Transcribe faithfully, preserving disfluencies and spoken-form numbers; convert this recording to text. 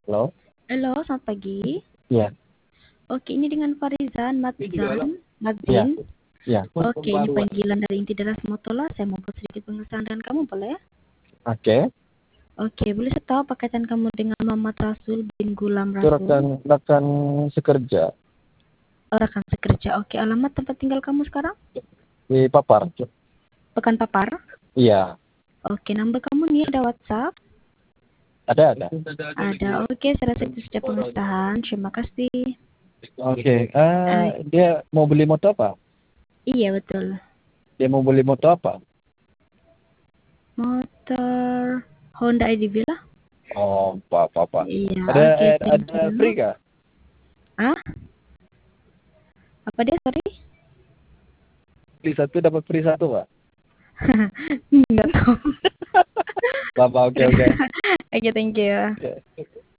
Halo? Halo, selamat pagi. Iya. Oke, ini dengan Farizan Madzan, Iya. Madzin. Iya. Oke, ini panggilan dari Inti Deras Motola. Saya mau buat sedikit pengesahan dengan kamu, boleh? Oke. Oke, boleh saya tahu apa kaitan kamu dengan Muhammad Rasul bin Gulam Itu Rasul? rekan rekan sekerja Oh, rekan sekerja. Oke, alamat tempat tinggal kamu sekarang? di Papar. Pekan Papar. Iya. Oke, nomor kamu nih ada WhatsApp? Ada ada. Ada. Oke, saya rasa itu sudah pengesahan. Terima kasih. Oke. Eh, Ah, dia mau beli motor apa? iya, betul. Dia mau beli motor apa? Motor Honda I D V lah. Oh, apa apa apa. Iya, Ada oke, eh, thank ada you. free kah? Ah, apa dia, sorry? Beli satu dapat free satu, Pak. Enggak tahu. Bapak, oke oke. Oke, thank you. Ya.